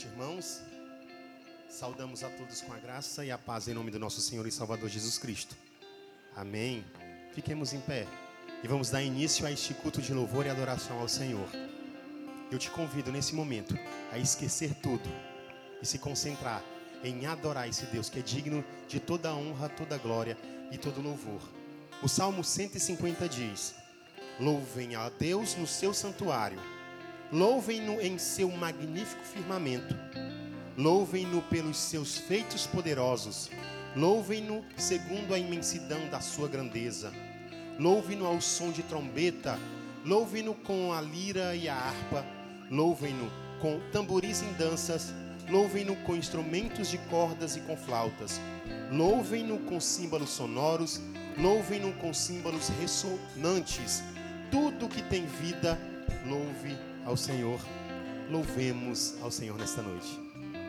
noite, irmãos. Saudamos a todos com a graça e a paz em nome do nosso Senhor e Salvador Jesus Cristo. Amém. Fiquemos em pé e vamos dar início a este culto de louvor e adoração ao Senhor. Eu te convido nesse momento a esquecer tudo e se concentrar em adorar esse Deus que é digno de toda honra, toda glória e todo louvor. O Salmo 150 diz: louvem a Deus no seu santuário, louvem-no em seu magnífico firmamento, louvem-no pelos seus feitos poderosos, louvem-no segundo a imensidão da sua grandeza, louvem-no ao som de trombeta, louvem-no com a lira e a harpa, louvem-no com tamboris em danças, louvem-no com instrumentos de cordas e com flautas, louvem-no com símbolos sonoros, louvem-no com símbolos ressonantes. Tudo que tem vida, louve ao Senhor. Louvemos ao Senhor nesta noite.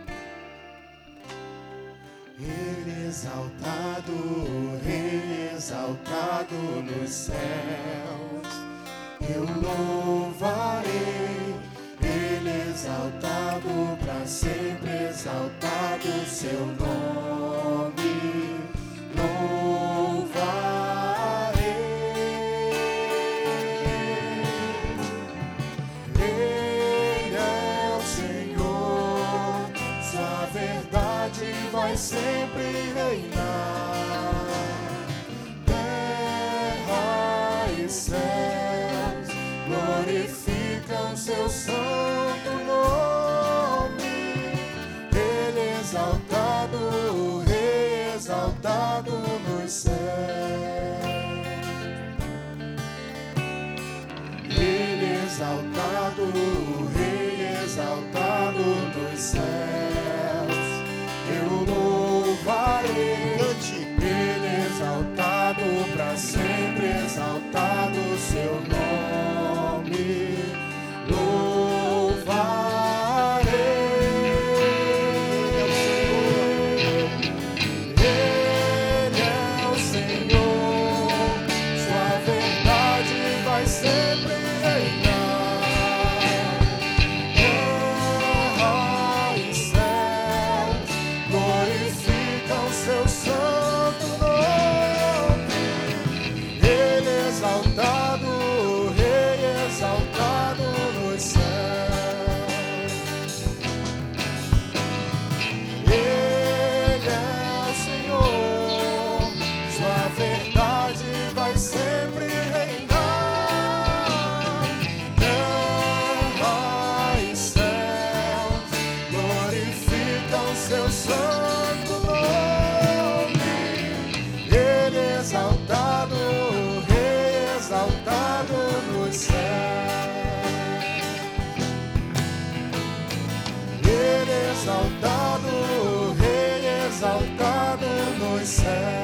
Ele exaltado nos céus, eu louvarei. Ele exaltado para sempre, exaltado seu nome, louvarei. Ele é o Senhor, sua verdade vai sempre reinar. Terra e céus glorificam seu santo nome. Ele exaltado, o Rei exaltado nos céus. Ele exaltado, o Rei exaltado nos céus. Eu louvarei. Ele exaltado para sempre, exaltado seu nome, louvarei. Ele é o Senhor, sua verdade vai sempre reinar. Terra e céus glorificam seu santo nome. Ele exaltado, o Rei exaltado nos céus. Ele é o Senhor, sua verdade vai sempre reinar. Terra e céus glorificam seu santo nome. Ele exaltado, o Rei exaltado nos céus. Ele exaltado, o Rei exaltado nos céus.